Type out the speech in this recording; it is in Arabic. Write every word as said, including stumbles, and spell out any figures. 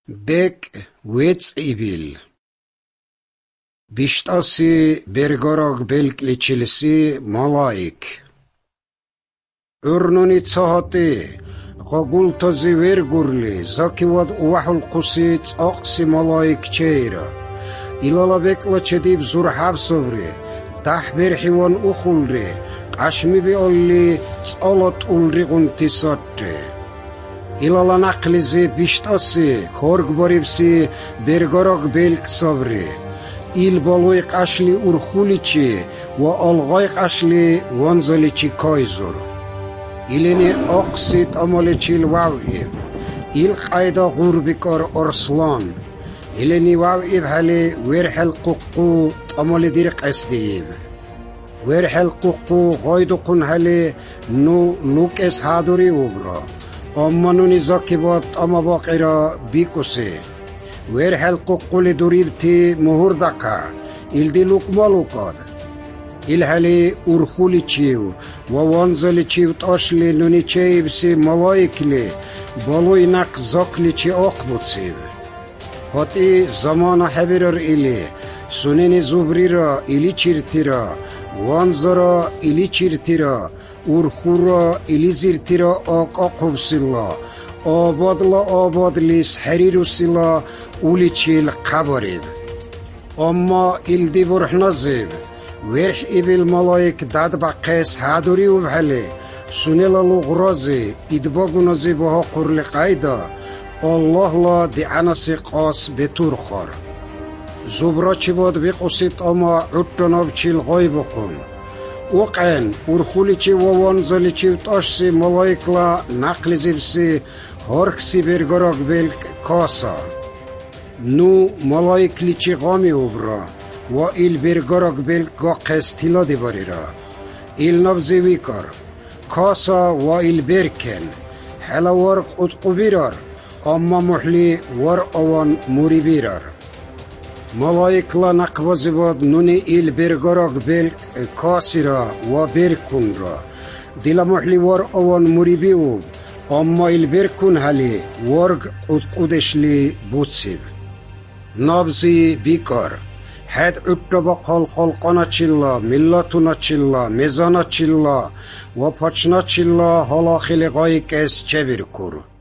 Бек вецибил. Биштаси бергорог белкличилси малаик. Урнуни цахати гагултази вергурли закивад увахул қуси цақси малаик чейра. Илала бекла чедиб зурхабсаври дах берхиван ухулри қашми биолли цалат улри гунти сатри. Илала нақлизи биштаси хорг барибси бергорог белк саври. Ил балуй қашли урхуличи ва алғай қашли ванзаличи кайзур. Илини ақсит амаличил вавиб. Ил қайда ғурбикар арслан. Илини вавиб хали верхел қуққу тамали дирк асдииб. Верхел қуққу ғайдуқун хали ну лук эс хадури убра. Аммануни закибат ама бақира бикуси. Верхел қуққули дурибти мухурдака. Илди лукмалукад. Илхали урхуличив, ваванзаличив ташли нуничеивси малайкли, балуйнак закличи ақбуцив. Хати замана хабирар или, сунини зубрира или чиртира, ванзара или чиртира, урхура или зиртира ақ ақбсила, абадла абадлис харирусила уличил қабариб. Амма илди бурхназиб, верх ибил малайк дад бақес хадури убхали сунела луғрази идбагунази баха қурли қайда Аллах ла дианаси қас бетурхар зубрачи бад виқусит ама уттанавчил ғайбукун уқен урхуличи ваванзаличи уташси малайкла нақлизивси харкси бергорак белк каса ну малайкличи ғами убра و ایل برگرگ بل گاقس تیلا دی باریرا ایل نبزی ویکار کاسا و ایل برکن حالا ور خود قبیرار اما محلی ور اوان موری بیرار ملائکلا نقبازی باد نونی ایل برگرگ بل کاسی را و برکن را دیلا محلی ور اوان موری بیو اما ایل برکن حالی ورگ خود قدشلی بوتسیب نبزی بیکار حد اتبقال خلقنا چلا ملتنا چلا مزانا چلا و پچنا چلا حالا خلقای کس چه برکر